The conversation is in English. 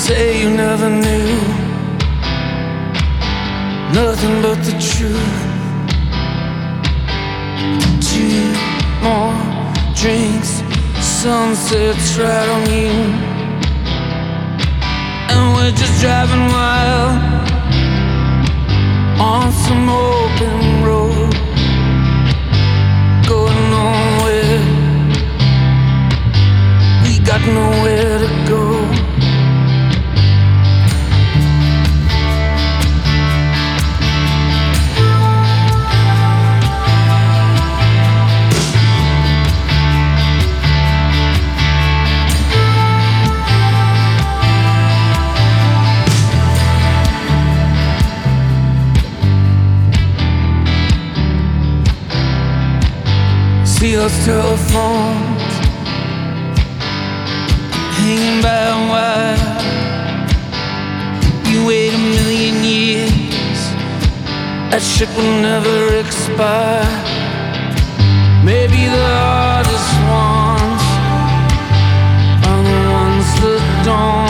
say you never knew nothing but the truth. 2 more drinks, sunset's right on you, and we're just driving wild on some open road, going nowhere. We got nowhere to go. See those telephones hanging by a wire. You wait a million years, that shit will never expire. Maybe the hardest ones are the ones that don't.